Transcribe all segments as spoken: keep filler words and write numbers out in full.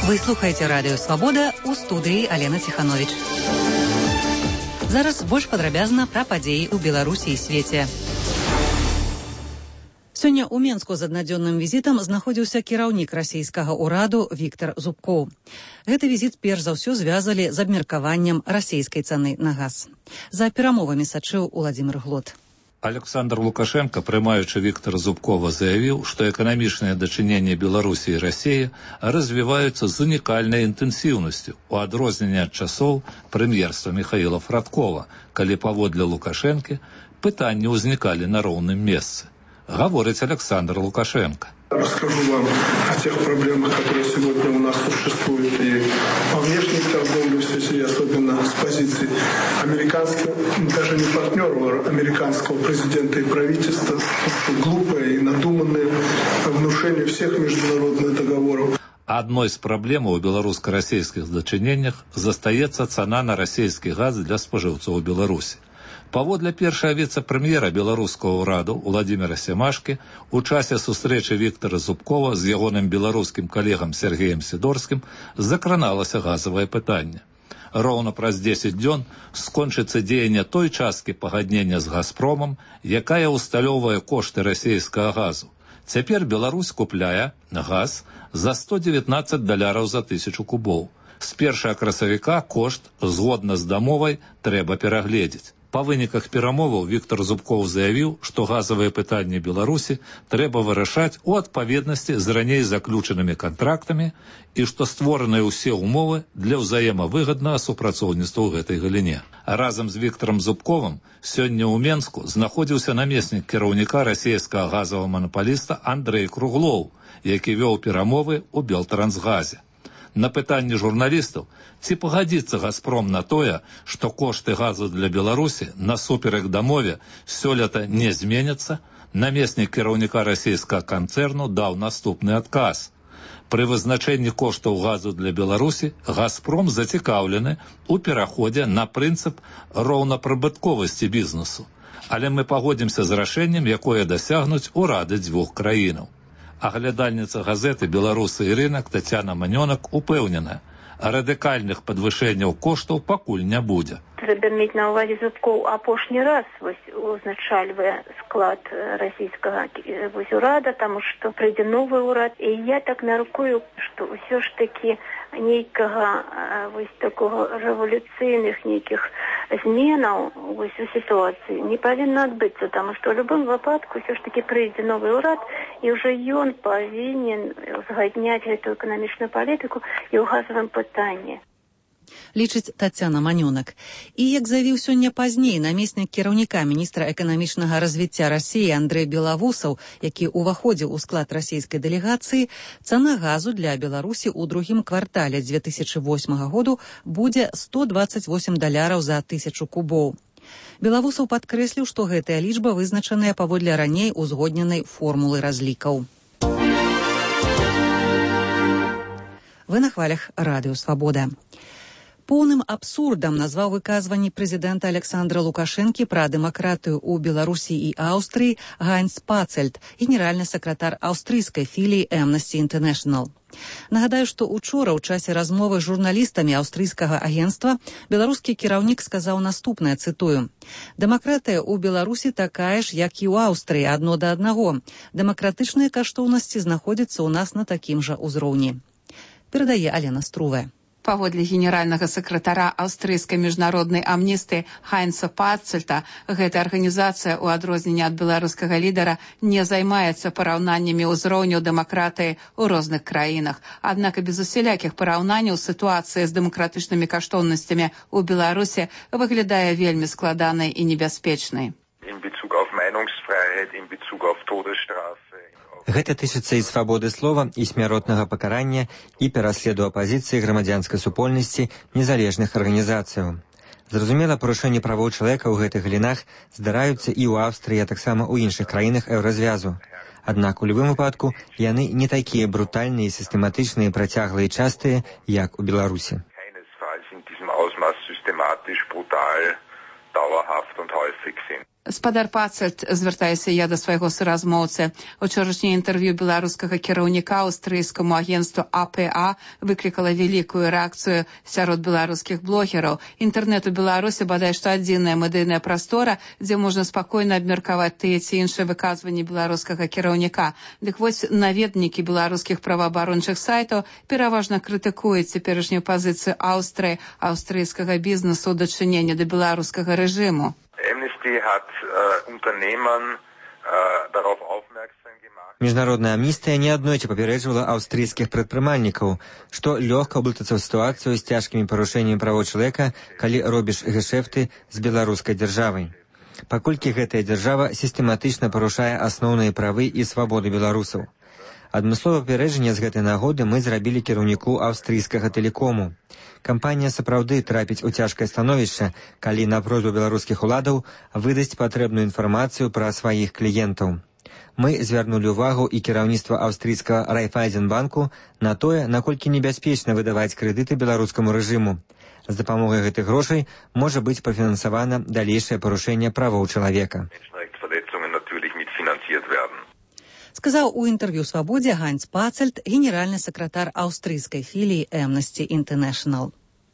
Вы слухаеце радыё Свабода, у студыі Алена Ціхановіч. Зараз больш падрабязна пра падзеі ў Беларусі і свеце. Сёння ў Менску з аднадзённым візітам знаходзіўся кіраўнік расійскага ўраду Віктар Зубкоў. Гэты візіт перш за ўсё звязалі з абмеркаваннем расійскай цаны на газ. За перамовамі сачыў Уладзімір Глот. Александр Лукашенко, прымаючы Віктара Зубкова, заявіў, што эканамічныя дачыненні Беларусі і Расіі развіваюцца з унікальнай інтэнсіўнасцю, у адрозненне ад часоў прэм'ерства Михаіла Фрадкова, калі паводле Лукашэнкі пытанні ўзнікалі на роўным месцы. Говорит Александр Лукашенко. Расскажу вам о тех проблемах, которые сегодня у нас существуют и по внешней торговле в связи, особенно с позиции американского, даже не партнера, американского президента и правительства, глупое и надуманное внушение всех международных договоров. Одной из проблем у белорусско-российских дачыненнях застаецца цана на расійскі газ для спажыўцоў Беларусі. Паводле першага віцэ-прэм'ера беларускага ўраду Уладзіміра Семашкі у часе сустрэчы Віктара Зубкова з ягоным беларускім калегам Сергеем Сідорскім закраналася газавае пытанне. Роўна праз дзесяць дзён скончыцца дзеянне той часткі пагаднення з «Газпромам», якая ўсталёўвае кошты расійскага газу. Цяпер Беларусь купляе газ за сто дзевятнаццаць даляраў за тысячу кубоў. З першага красавіка кошт, згодна з дамовай, трэба перагледзець. Па выніках перамоваў Віктар Зубкоў заявіў, што газавыя пытанні Беларусі трэба вырашаць у адпаведнасці з раней заключанымі кантрактамі і што створаныя ўсе ўмовы для ўзаемавыгаднага супрацоўніцтва ў гэтай галіне. Разам з Віктарам Зубковым сёння ў Менску знаходзіўся намеснік кіраўніка расійскага газавага манапаліста Андрэй Круглоў, які вёў перамовы ў Белтрансгазе. На пытанне журналістаў, ці пагадзіцца «Газпром» на тое, што кошты газу для Беларусі насуперак дамове сёлета не зменяцца, намеснік кіраўніка расійскага канцэрну даў наступны адказ. Пры вызначэнні коштаў газу для Беларусі «Газпром» зацікаўлены ў пераходзе на прынцып роўнапрыбытковасці бізнесу. Але мы пагодзімся з рашэннем, якое дасягнуць урады дзвюх краінаў. Аглядальніца газеты «Беларусы і рынак» Тацяна Манёнак упэўнена, радыкальных падвышэнняў коштаў пакуль не будзе. Трэба мець на ўвазе Зубкоў апошні раз вось узначальвае склад расійскага вось урада, таму што прыйдзе новы ўрад. І я так мяркую, што ўсё ж такі нейкага вось такога рэвалюцыйных нейкіх зменаў вось у сітуацыі не павінна адбыцца, таму што ў любым выпадку ўсё ж такі прыйдзе новы ўрад, і ўжо ён павінен узгадняць гэтую эканамічную палітыку і ў газавым пытанні. Лічыць Тацяна Манёнак. І, як заявіў сёння пазней намеснік кіраўніка міністра эканамічнага развіцця Расіі Андрэй Белавусаў, які ўваходзіў у склад расійскай дэлегацыі, цана газу для Беларусі ў другім квартале дзве тысячы восьмага году будзе сто дваццаць восем даляраў за тысячу кубоў. Белавусаў падкрэсліў, што гэтая лічба вызначаная паводле раней узгодненай формулы разлікаў. Вы на хвалях радыё Свабода. Поўным абсурдам назваў выказванні прэзідэнта Александра Лукашэнкі пра дэмакратыю ў Беларусі і Аўстрыі Ганс Пацельд, генеральны сакратар аўстрыйскай філіі Amnesty International. Нагадаю, што учора ў часе размовы з журналістамі аўстрыйскага агенцтва беларускі кіраўнік сказаў наступнае, цытую: «Дэмакратыя ў Беларусі такая ж, як і ў Аўстрыі, адно да аднаго. Дэмакратычныя каштоўнасці знаходзяцца ў нас на такім жа ўзроўні». Перадае Алена Струве. Паводле генеральнага сакратара аўстрыйскай міжнароднай амністыі Хайнца Пацельта, гэта арганізацыя, у адрозненне ад беларускага лідара, не займаецца параўнаннямі ўзроўняў дэмакратыі ў розных краінах. Аднак і без усялякіх параўнанняў сітуацыя з дэмакратычнымі каштоўнасцямі ў Беларусі выглядае вельмі складанай і небяспечнай. Гэта тычыцца і свабоды слова, і смяротнага пакарання, і пераследу апазіцыі, грамадзянскай супольнасці, незалежных арганізацыяў. Зразумела, парушэнні правоў чалавека ў гэтых галінах здараюцца і ў Аўстрыі, а таксама ў іншых краінах еўразвязу. Аднак у любым выпадку яны не такія брутальныя, сістэматычныя, працяглыя і частыя, як у Беларусі. Спадар Пацельт, звяртаюся я да свайго суразмоўцы. Учорашняе інтэрв'ю беларускага кіраўніка аўстрыйскаму агенцтву А П А выклікала вялікую рэакцыю сярод беларускіх блогераў. Інтэрнэт у Беларусі бадай што адзіная медыйная прастора, дзе можна спакойна абмеркаваць тыя ці іншыя выказванні беларускага кіраўніка. Дык вось наведнікі беларускіх праваабарончых сайтаў пераважна крытыкуюць цяперашнюю пазіцыю Аўстрыі, аўстрыйскага бізнесу ў дачыненні да беларускага рэжыму. Міжнародная амністыя неаднойчы папярэджвала аўстрыйскіх прадпрымальнікаў, што лёгка ўблытацца ў сітуацыю з цяжкімі парушэннямі правоў чалавека, калі робіш гэшэфты з беларускай дзяржавай. Паколькі гэтая дзяржава сістэматычна парушае асноўныя правы і свабоды беларусаў. Адмысловае папярэджанне з гэтай нагоды мы зрабілі кіраўніку аўстрыйскага тэлекому. Кампанія сапраўды трапіць у цяжкае становішча, калі на просьбу беларускіх уладаў выдасць патрэбную інфармацыю пра сваіх кліентаў. Мы звярнулі ўвагу і кіраўніцтва аўстрыйскага Райфайзенбанку на тое, наколькі небяспечна выдаваць крэдыты беларускаму рэжыму. З дапамогай гэтых грошай можа быць пафінансавана далейшае парушэнне правоў чалавека. Сказаў у інтэрв'ю «Свабодзе» Ганс Пацельт, генеральны сакратар аўстрыйскай філіі Amnesty International.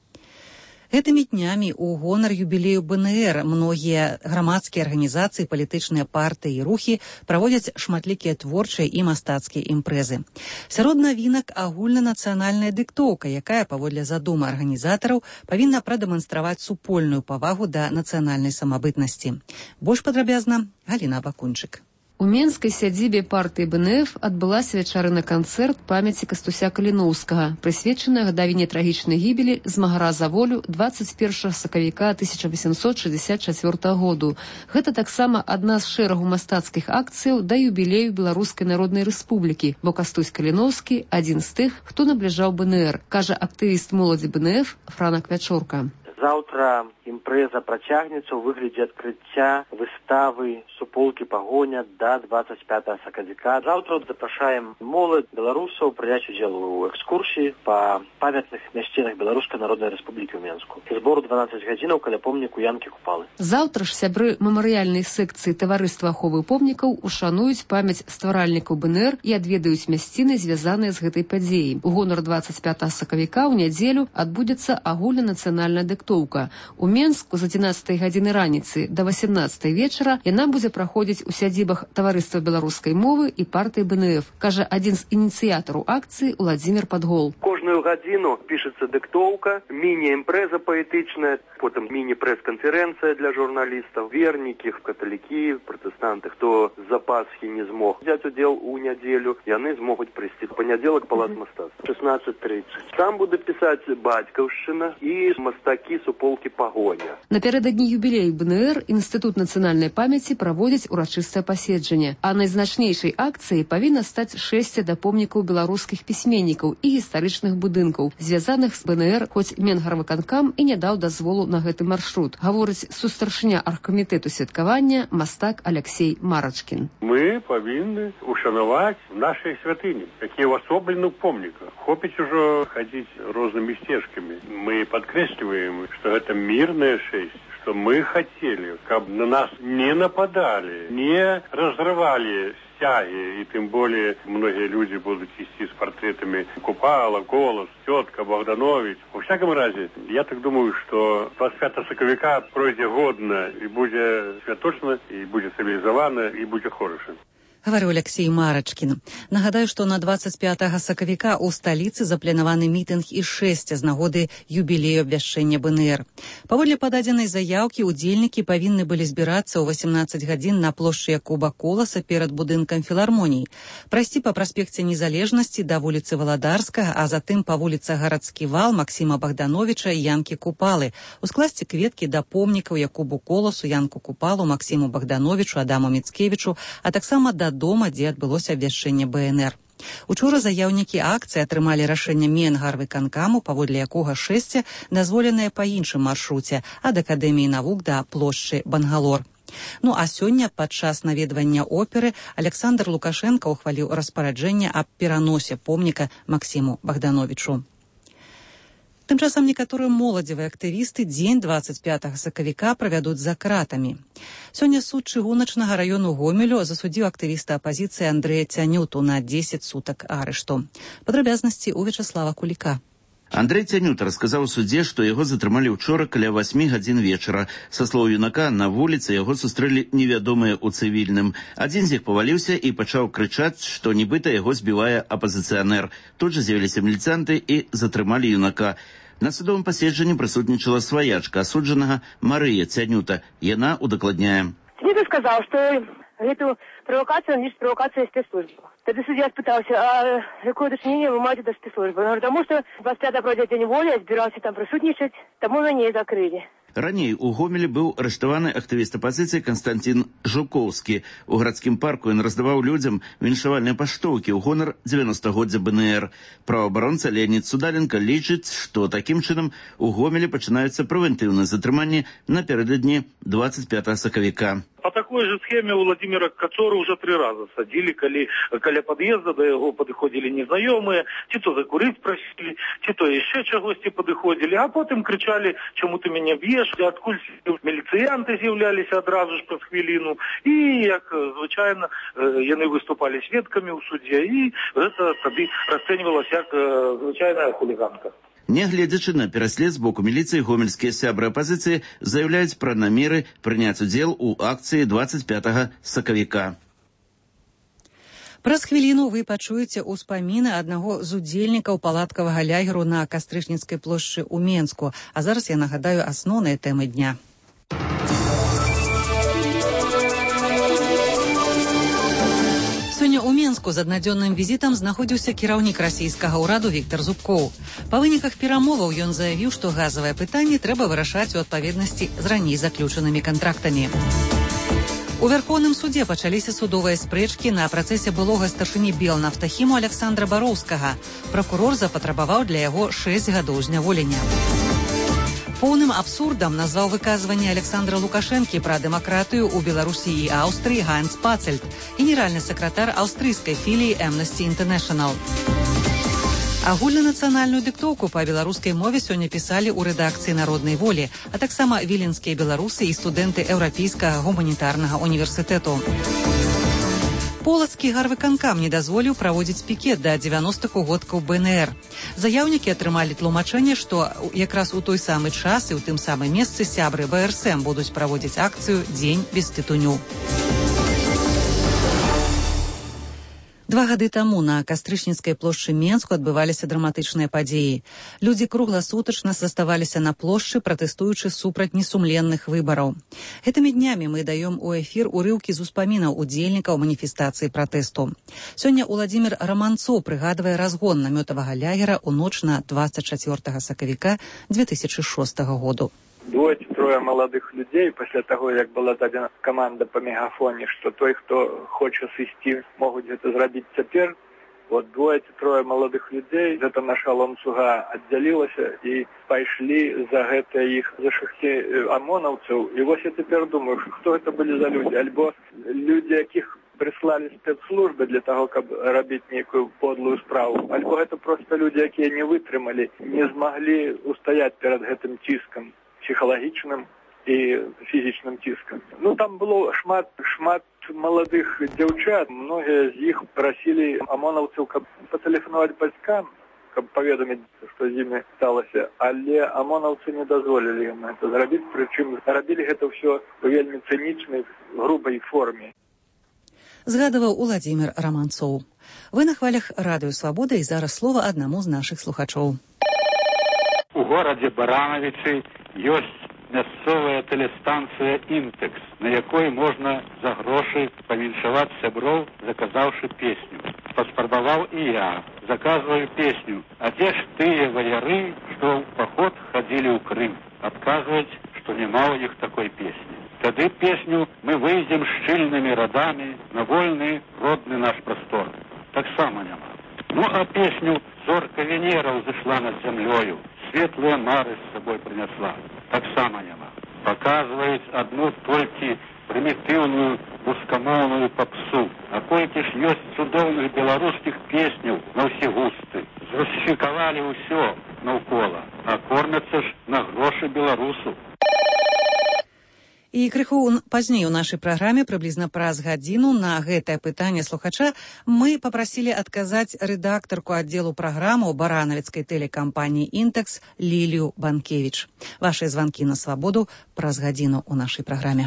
Гэтымі днямі ў гонар юбілею Б Н Р многія грамадскія арганізацыі, палітычныя партыі і рухі праводзяць шматлікія творчыя і мастацкія імпрэзы. Сярод навінак агульнанацыянальная дыктоўка, якая, паводле задумы арганізатараў, павінна прадэманстраваць супольную павагу да нацыянальнай самабытнасці. Больш падрабязна Галіна Бакунчык. У менскай сядзібе партыі Б Н Ф адбылася вечарыны канцэрт памяці Кастуся Каліноўскага, прысвечаны гадавіне трагічнай гібелі змагара за волю дваццаць першага сакавіка тысяча васемсот шэсцьдзесят чацвёртага году. Гэта таксама адна з шэрагу мастацкіх акцыяў да юбілею Беларускай Народнай Рэспублікі, бо Кастусь Каліноўскі адзін з тых, хто набліжаў Б Н Р, кажа актывіст моладзі Б Н Ф Франак Вячорка. Заўтра імпрэза працягнецца ў выглядзе адкрыцця выставы суполкі пагоня да дваццаць пятага сакавіка. Заўтра запрашаем моладзь беларусаў прыняць удзел у экскурсіі па памятных мясцінах Беларускай Народнай Рэспублікі ў Менску. Збору дванаццаць гадзінаў каля помніку Янкі Купалы. Заўтра ж сябры мемарыяльнай секцыі таварыства аховы помнікаў ушануюць памяць стваральнікаў Б Н Р і адведаюць мясціны, звязаныя з гэтай падзеяй. У гонар дваццаць пятага сакавіка ў нядзелю адбудзецца агульнанацыянальная дыктоўка. У Менску з адзінаццатай гадзіны раніцы да васямнаццатай вечара яна будзе праходзіць у сядзібах таварыства беларускай мовы і партыі Б Н Ф, кажа адзін з ініцыятараў акцыі Уладзімір Падгол. Кожную гадзіну пішацца дыктоўка, міні-імпрэза паэтычная, потым міні-прэс-канферэнцыя для журналістаў, вернікі, каталікі, пратэстанты, хто з-за Пасхі не змог взяць удзел у нядзелю, яны змогуць прыйсці. Панядзелак палац мастацтва, шэснаццаць трыццаць. Там будзе пісаць бацькаўшчына і мастакі суполкі пагоня. Напярэдадні юбілею Б Н Р Інстытут нацыянальнай памяці праводзіць урачыстае паседжанне, а найзначнейшай акцыяй павінна стаць шэсце да помнікаў беларускіх пісьменнікаў і гістарычных будынкаў, звязаных з Б Н Р, хоць Менгарвыканкам і не даў дазволу на гэты маршрут, гаворыць сустаршыня аргкамітэту святкавання мастак Аляксей Марачкін. Мы павінны ушанаваць нашыя святыні, якія ўасоблены ў помніках. Хопіць ужо хадзіць рознымі сцежкамі. Мы падкрэсліваем, что это мирная шесть, что мы хотели, как на нас не нападали, не разрывали стяги, и тем более многие люди будут идти с портретами Купала, Голос, тетка, Богданович. Во всяком разе, я так думаю, что двадцать пятага сакавіка пройдзе годна, и будет святочно, и будет цивилизовано, и будет хорошо. Гаварыў Аляксей Марачкін. Нагадаю, што на дваццаць пятага сакавіка ў сталіцы запланаваны мітынг і шэсце з нагоды юбілею абвяшчэння Б Н Р. Паводле пададзенай заяўкі, удзельнікі павінны былі збірацца ў васямнаццаць гадзін на плошчы Якуба Коласа перад будынкам філармоніі, прайсці па праспекце Незалежнасці да вуліцы Валадарскага, а затым па вуліцы Гарадскі вал Максіма Богдановича і Янкі Купалы, ускласці кветкі да помнікаў Якубу Коласу, Янку Купалу, Максіму Богдановичу, Адаму Міцкевічу, а таксама да дома, дзе адбылося абвяшчэнне Б Н Р. Учора заяўнікі акцыі атрымалі рашэнне Менгарвыканкаму, паводле якога шэсце дазволенае па іншым маршруце ад Акадэміі навук да плошчы Бангалор. Ну а сёння падчас наведвання оперы Александр Лукашенко ухваліў распараджэнне аб пераносе помніка Максіму Богдановичу. Тым часам некаторыя моладзевыя актывісты дзень двадцать пятага сакавіка правядуць за кратамі. Сёння суд чыгуначнага раёну Гомелю засудзіў актывіста апазіцыі Андрэя Цянюту на дзесяць сутак арышту. Падрабязнасці ў Вячаслава Куліка. Андрэй Цянюта расказаў у судзе, што яго затрымалі ўчора каля васьмі гадзін вечара. Са слоў юнака, на вуліцы яго сустрэлі невядомыя ў цывільным. Адзін з іх паваліўся і пачаў крычаць, што нібыта яго збівае апазіцыянер. Тут жа з'явіліся міліцыянты і затрымалі юнака. На судовым паседжанні прысутнічала сваячка асуджанага Марыя Цянюта. Яна удакладняе. Цянюта сказаў, што гэту правокацию, лишь провокация спецслужбы. Тогда судья спытался, а какое дочинение вы маете до спецслужбы? Он говорит, потому что двадцать пятого пройдет день воли, я собирался там присутничать, тому меня и закрыли. Раней у Гомелі быў арыштаваны актывіст апазіцыі Константин Жукоўскі. У гарадскім парку ён раздаваў людзям віншавальныя паштоўкі ў гонар дзевяностагоддзя бэ эн ер. Праваабаронца Леонид Судаленко лічыць, што такім чынам у Гомелі пачынаюцца прэвентыўныя затрыманні напярэдадні двадцать пятага сакавіка. По такой же схеме у Владимира Кацора уже три раза садили, коли каля подъезда до его подходили незнакомые, ті то закурить просили, ті то еще чогось подходили, а потом кричали, чому ти мене б'єш, откуль міліціянти з'являлися одразу ж по хвилину, і, як звичайно, вони виступали свідками у суді, і це тоді розцінювалося як звичайна хуліганка. Нягледзячы на пераслед з боку міліцыі, гомельскія сябры апазіцыі заяўляюць пра намеры прыняць удзел у акцыі двадцать пятага сакавіка. Праз хвіліну вы пачуеце ўспаміны аднаго з удзельнікаў палаткавага лягеру на Кастрычніцкай плошчы ў Менску. А зараз я нагадаю асноўныя тэмы дня. Сёння ў Менску з аднадзённым візітам знаходзіўся кіраўнік расійскага ўраду Віктор Зубкоў. Па выніках перамоваў ён заявіў, што газавае пытанне трэба вырашаць у адпаведнасці з раней заключанымі кантрактамі. У Вярхоўным судзе пачаліся судовыя спрэчкі на працэсе былога старшыні Белнафтахіму Александра Бароўскага. Пракурор запатрабаваў для яго шэсць гадоў зняволення. Поўным абсурдам назваў выказванне Александра Лукашэнкі пра дэмакратыю ў Беларусі і Аўстрыі Ганс Пацельт, генеральны сакратар аўстрыйскай філіі Amnesty International. Агульнанацыянальную дыктоўку па беларускай мове сёння пісалі ў рэдакцыі «Народнай волі», а таксама віленскія беларусы і студэнты Еўрапейскага гуманітарнага універсітэту. Полацкі гарвыканкам не дазволіў праводзіць пікет да дзевяностых угодкаў бэ эн ер. Заяўнікі атрымалі тлумачэнне, што якраз у той самы час і ў тым самым месцы сябры бэ эр эс эм будуць праводзіць акцыю «Дзень без тытуню». Два гады таму на Кастрычніцкай плошчы Менску адбываліся драматычныя падзеі. Людзі кругласутачна заставаліся на плошчы, пратэстуючы супраць несумленных выбараў. Гэтымі днямі мы даём у эфір урыўкі з успамінаў удзельнікаў маніфестацыі пратэсту. Сёння Уладзімір Раманцоў прыгадвае разгон намётавага лягера ў ноч на двадцать чацвёртага сакавіка две тысячы шостага году. Двое-трое молодых людей, после того, як была дадена команда по мегафоне, что той, кто хочет сысти, могут это сделать теперь. Вот двое-трое молодых людей, это наша ланцуга отделилась и пошли за это их, за шахти ОМОНовцев. И вот я теперь думаю, кто это были за люди? Альбо люди, яких прислали спецслужбы для того, чтобы робить некую подлую справу. Альбо это просто люди, які не вытрымали, не смогли устоять перед этим тиском. Психологічным і фізічным ціскам. Ну, там было шмат, шмат маладых дзяўчат. Многія з іх прасілі ОМОНаўцаў, каб патэлефанаваць бацькам, каб паведаміць, што з імі сталася. Але ОМОНаўцы не дазволілі ім гэта зрабіць, прычым рабілі гэта ўсё у вельмі цынічнай, грубай форме. Згадываў Уладзімір Раманцоў. Вы на хвалях Радыё Свабода, і зараз слова аднаму з нашых слухачоў. У горадзе Баранавічы ёсць мясцовая тэлестанцыя «Інтэкс», на якой можна за грошы павіншаваць сяброў, заказаўшы песню. Паспрабаваў і я. Заказваю песню. А дзе ж тыя ваяры, што ў паход хадзілі ў Крым? Адказваюць, што няма ў іх такой песні. Тады песню «Мы выйдзем шчыльнымі радамі на вольны родны наш прастор». Таксама няма. Ну, а песню «Зорка Венера ўзышла над зямлёю», светлыя мары з сабой прынесла. Таксама няма. Паказваюць адну толькі прымітыўную рускамоўную папсу. А колькі ж ёсць цудоўных беларускіх песняў на ўсе густы. Зрусіфікавалі ўсё. наўкола, а кормяцца ж на грошы беларусу. І крыху пазней у нашай праграме, прыблізна праз гадзіну, на гэтае пытанне слухача мы папрасілі адказаць рэдактарку аддзелу праграмаў баранавіцкай тэлекампаніі «Інтэкс» Лілію Банкевіч. Вашыя званкі на свабоду праз гадзіну ў нашай праграме.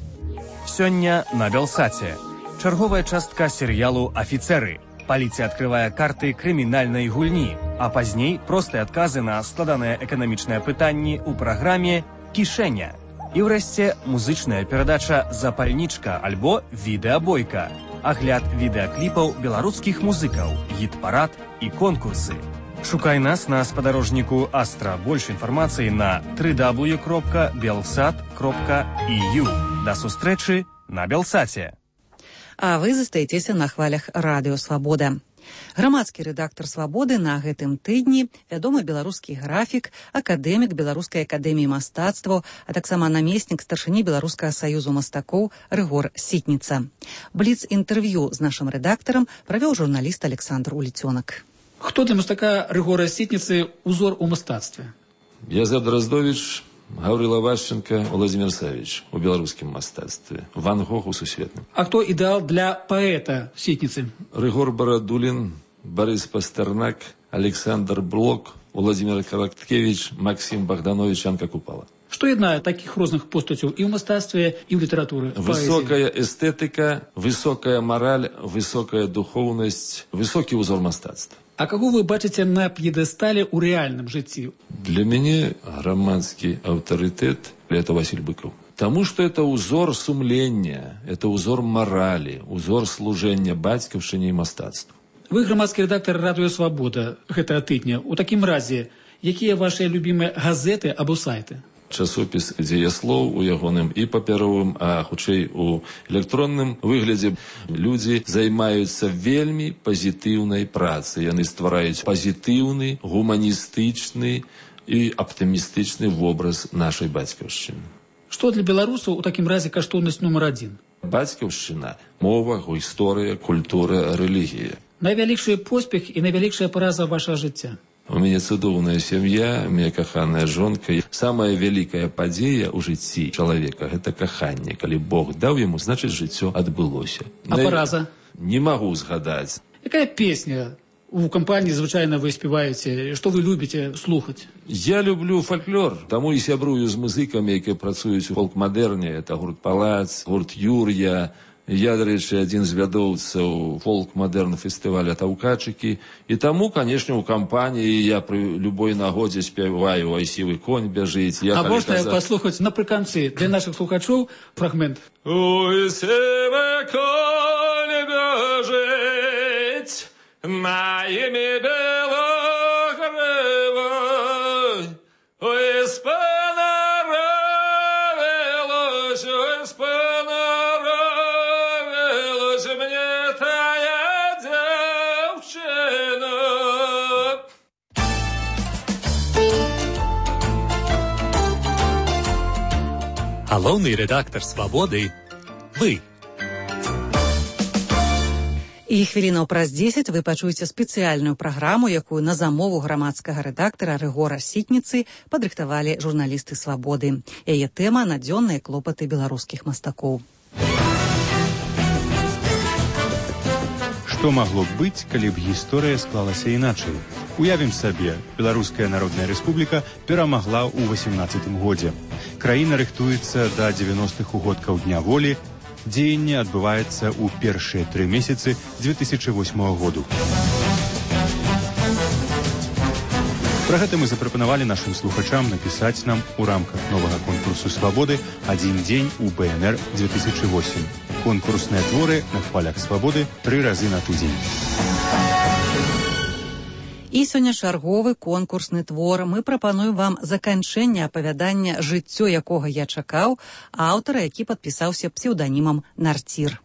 Сёння на Белсаце. Чарговая частка серыялу «Афіцэры». Паліцыя адкрывае карты крымінальнай гульні, а пазней простыя адказы на складаныя эканамічныя пытанні ў праграме «Кішэня». І ўрэшце музычная перадача «Запальнічка» альбо «Відэабойка». Агляд відэакліпаў беларускіх музыкаў, гіт-парад і конкурсы. Шукай нас на спадарожніку Астра. Больш інфармацыі на дабл ю дабл ю дабл ю кропка белсат кропка і ю. Да сустрэчы на Белсаце. А вы застаецеся на хвалях Радыё Свабода. Грамадскі рэдактар «Свабоды» на гэтым тыдні, вядомы беларускі графік, акадэмік Беларускай акадэміі мастацтваў, а таксама намеснік старшыні Беларускага саюзу мастакоў Рыгор Сітніца. Бліц-інтэрв'ю з нашым рэдактарам правёў журналіст Александр Уліцёнак. Хто для мастака Рыгора Сітніцы узор у мастацтве? Язэп Драздович, Гаврила Вашченко, Владимир Савич у беларускім мастацтве, Ван Гог у сусветным. А хто ідэал для паэта Сітніцы? Рыгор Барадулін, Борис Пастернак, Александр Блок, Владимир Караткевич, Максим Богданович, Анка Купала. Што яднае такіх розных постацяў і ў мастацтве, і ў літаратуры? Высокая эстэтыка, высокая мораль, высокая духоўнасць, высокі ўзор мастацтва. А каго вы бачыце на п'едэстале ў рэальным жыцці? Для мяне грамадскі аўтарытэт – это Василь Быков. Потому что это узор сумлення, это узор морали, узор служэння бацькаўшчыне і мастацтву. Вы грамадскі рэдактар «Радыё Свабода» гэтага тыдня. У такім разе, якія вашыя любімыя газеты або сайты? Часопіс «Дзеяслоў» у ягоным і папяровым, а хутчэй у электронным выглядзе. Людзі займаюцца вельмі пазітыўнай працай. Яны ствараюць пазітыўны, гуманістычны і аптымістычны вобраз нашай бацькаўшчыны. Што для беларусаў у такім разе каштоўнасць нумар адзін? Бацькаўшчына, мова, гісторыя, культура, рэлігія. Найвялікшы поспех і найвялікшая параза вашага жыцця? У мяне цудоўная сям'я, моя каханая жонка. Самая вялікая падзея ў жыцці чалавека – гэта каханне. Калі Бог даў яму, значыць, жыццё адбылося. А параза? Не магу згадаць. Якая песня у кампаніі звычайна вы спяваеце? Што вы любіце слухаць? Я люблю фальклор, таму і сябрую з музыкамі, якія працуюць у фолк-мадэрне. Это гурт «Палац», гурт «Юр'я». Я, дарэчы, адзін з вядоўцаў фолк-мадэрн фестываля «Таўкачыкі». І таму, канешне, у кампаніі я пры любой нагодзе спяваю «Ой, сівы конь бяжыць». А можна каза... паслухаць напрыканцы для нашых слухачоў фрагмент? Ой, сівы конь бяжыць, на імі белых грывой, ой, спанаравилось, ой, спанаравилось. Галоўны рэдактар «Свабоды» – вы. І хвілінаў праз дзесяць вы пачуеце спецыяльную праграму, якую на замову грамадскага рэдактара Рыгора Сітніцы падрыхтавалі журналісты «Свабоды». Яе тэма – надзённыя клопаты беларускіх мастакоў. Што магло б быць, калі б гісторыя склалася іначай? Уявім сабе, Беларуская Народная Рэспубліка перамагла ў васемнаццатым годзе. Краіна рыхтуецца да дзевяностых угодкаў Дня волі. Дзеянне адбываецца ў першыя тры месяцы дзве тысячы восьмага году. Пра гэта мы запрапанавалі нашым слухачам напісаць нам у рамках новага конкурсу «Свабоды» «Адзін дзень у бэ эн эр дзве тысячы восем». Конкурсныя творы на хвалях «Свабоды» тры разы на тыдзень. І сёння чарговы конкурсны твор. Мы прапануем вам заканчэнне апавядання «Жыццё, якога я чакаў» аўтара, які падпісаўся псеўданімам Нарцір.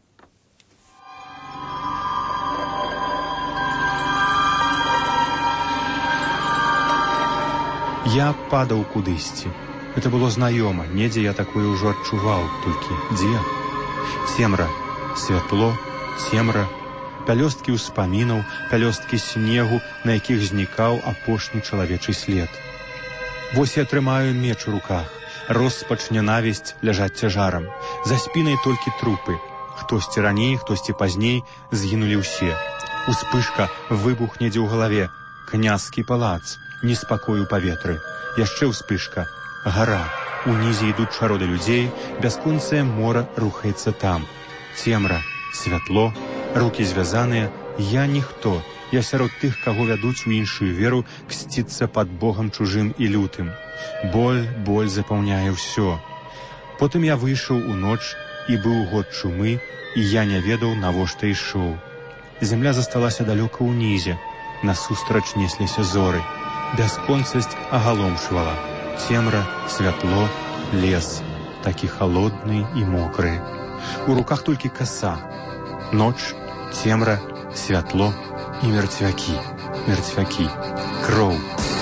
Я падаў кудысьці. Это было знаёма, недзе я такое ўжо адчуваў, толькі дзе? Цемра, святло, цемра, пялёсткі ўспамінаў, пялёсткі снегу, на якіх знікаў апошні чалавечы след. Вось я трымаю меч у руках, роспач, нянавісць ляжаць цяжарам, за спінай толькі трупы. Хтосьці раней, хтосьці пазней згінулі ўсе. Успышка, выбух недзе ў галаве, княскі палац, неспакой у паветры. Яшчэ ўспышка, гара. Унізе ідуць чароды людзей, бясконцае мора рухаецца там. Цемра, святло, рукі звязаныя, я ніхто. Я сярод тых, каго вядуць у іншую веру, ксціцца пад Богам чужым і лютым. Боль, боль запаўняе ўсё. Потым я выйшаў у ноч, і быў год чумы, і я не ведаў, навошта ішоў. Зямля засталася далёка ўнізе, насустрач несліся зоры. Бясконцасць агаломшвала. Цемра, святло, лес, такі халодны і мокры. У руках толькі каса. Ноч, цемра, святло і мертвякі. Мертвякі. Кроў.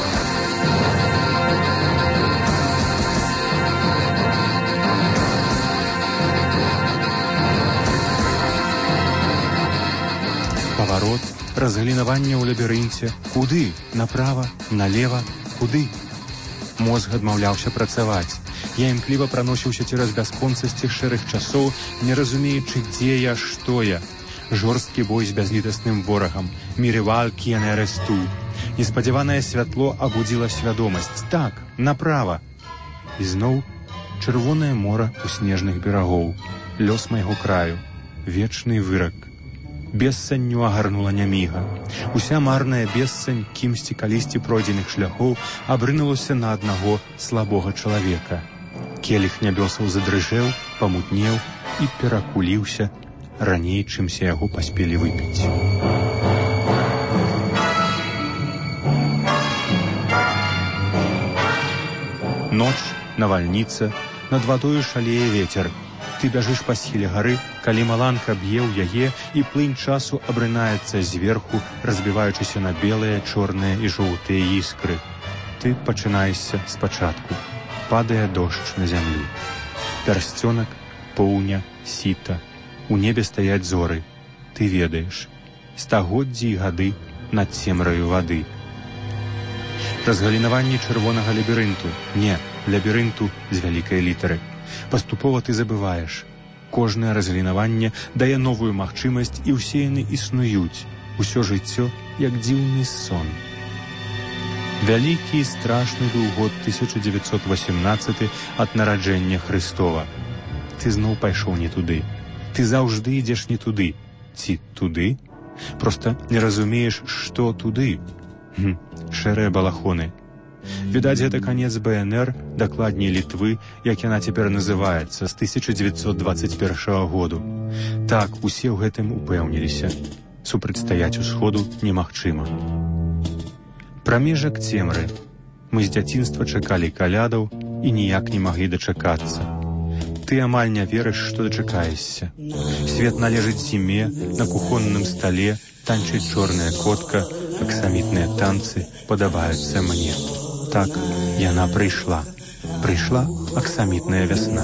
Паварот, разгалінаванне ў лабірынце. Куды? Направа, налева, куды? Мозг адмаўляўся працаваць. Я імкліва праносіўся цераз бясконцасці шэрых часоў, не разумеючы, дзе я, што я. Жорсткі бой з бязлітасным ворагам. Мірываль к'ене рэсту. Неспадзяванае святло абудзіла свядомасць. Так, направа. І зноў чырвонае мора ў снежных берагоў. Лёс майго краю. Вечны вырак. Бессанню агарнула няміга. Уся марная бессань кімсьці калісьці пройдзеных шляхоў абрынулася на аднаго слабога чалавека. Келіх нябёсаў задрыжэў, памутнеў і перакуліўся раней, чымся яго паспелі выпіць. Ноч, навальніца, над вадою шалее вецер. Ты бяжыш па схіле гары, калі маланка б'е ў яе, і плынь часу абрынаецца зверху, разбіваючыся на белыя, чорныя і жоўтыя іскры. Ты пачынаешся спачатку. Падае дождж на зямлю. Пярсцёнак, поўня, сіта. У небе стаяць зоры. Ты ведаеш. Стагоддзі і гады над цемраю вады. Разгалінаванне чырвонага лабірынту. Не, лабірынту з вялікай літары. Паступова ты забываеш. Кожнае разгалінаванне дае новую магчымасць, і ўсе яны існуюць. Усё жыццё, як дзіўны сон. Вялікі і страшны быў год тысяча дзевяцьсот васемнаццаты ад нараджэння Хрыстова. Ты зноў пайшоў не туды. Ты заўжды ідзеш не туды. Ці туды? Проста не разумееш, што туды. Хм, шэрыя балахоны. Відаць, гэта канец бэ эн эр, дакладней Літвы, як яна цяпер называецца, з тысяча дзевяцьсот дваццаць першага году. Так, усе ў гэтым упэўніліся. Супрацьстаяць усходу немагчыма. Прамежак цемры. Мы з дзяцінства чакалі калядаў і ніяк не маглі дачакацца. Ты амаль не верыш, што дачакаешся. Свет належыць зіме, на кухонным стале танчыць чорная котка, аксамітныя танцы падабаюцца мне. Так, яна прыйшла. Прыйшла аксамітная вясна.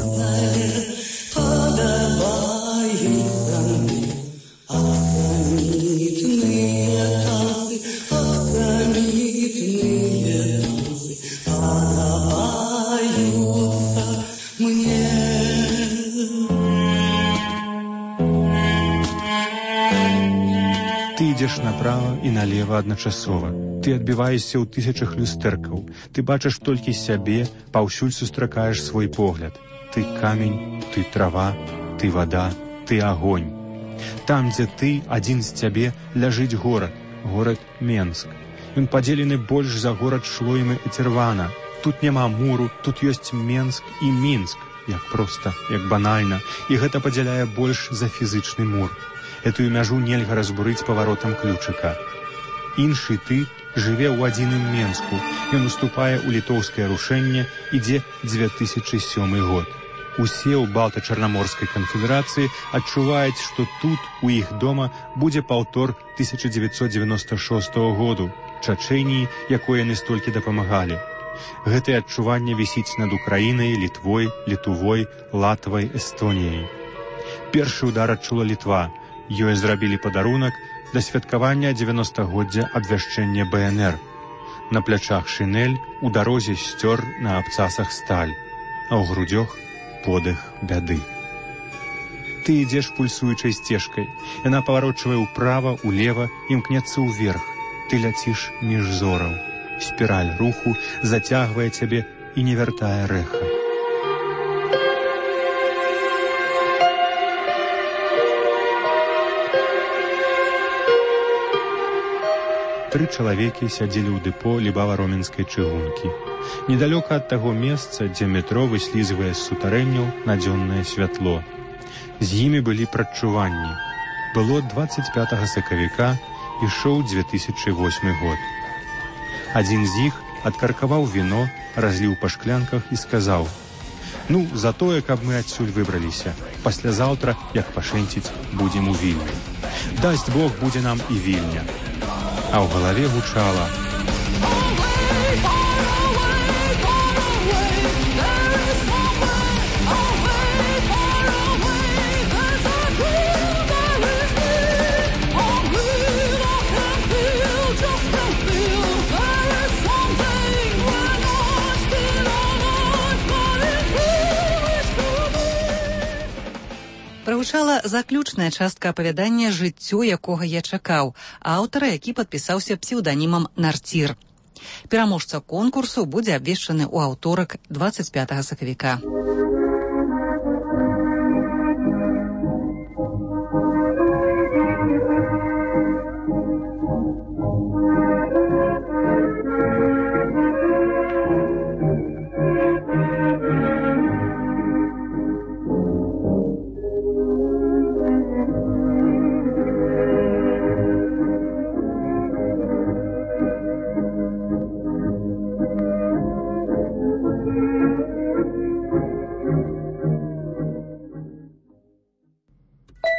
Ты ідзеш направа і налева адначасова. Ты адбіваешся ў тысячах люстэркаў. Ты бачыш толькі сябе, паўсюль сустракаеш свой погляд. Ты камень, ты трава, ты вада, ты агонь. Там, дзе ты, адзін з цябе, ляжыць горад. Горад Менск. Ён падзелены больш за горад Шлоймы і Цервана. Тут няма муру, тут ёсць Менск і Мінск. Як проста, як банальна. І гэта падзяляе больш за фізычны мур. Этую мяжу нельга разбурыць паваротам ключыка. Іншы ты жыве ў адзіным Менску. Ён уступае ў літоўскае рушэнне, ідзе дзве тысячы сёмы год. Усе ў Балта-Чарнаморскай канфедэрацыі адчуваюць, што тут, у іх дома, будзе паўтор тысяча дзевяцьсот дзевяноста шостага году, Чачэніі, якой яны столькі дапамагалі. Гэтае адчуванне вісіць над Украінай, Літвой, Літувой, Латвай, Эстоніяй. Першы ўдар адчула Літва. Ёй зрабілі падарунак, да святкавання дзевяностагоддзя абвяшчэння бэ эн эр. На плячах шинель, у дарозе сцёр на абцасах сталь, а ў грудзях подых бяды. Ты ідзеш пульсуючай сцежкай, яна паварочвае ўправа, улева, імкнецца ўверх. Ты ляціш між зораў. Спіраль руху зацягвае цябе і не вяртае рэха. Тры чалавекі сядзелі ў дэпо лібава-роменскай чыгункі. Недалёка ад таго месца, дзе метро выслізвае з сутарэнняў надзённае святло. З імі былі прадчуванні. Было дваццаць пятага сакавіка, ішоў дзве тысячы восьмы год. Адзін з іх адкаркаваў віно, разліў па шклянках і сказаў: «Ну, за тое, каб мы адсюль выбраліся. Паслязаўтра, як пашэнціць, будзем у Вільні. Дасць Бог, будзе нам і Вільня». А ў галаве гучала: Прагучала заключная частка апавядання «Жыццё, якога я чакаў», аўтара, які падпісаўся псеўданімам Нарцір. Пераможца конкурсу будзе абвешчаны ў аўторак дваццаць пятага сакавіка.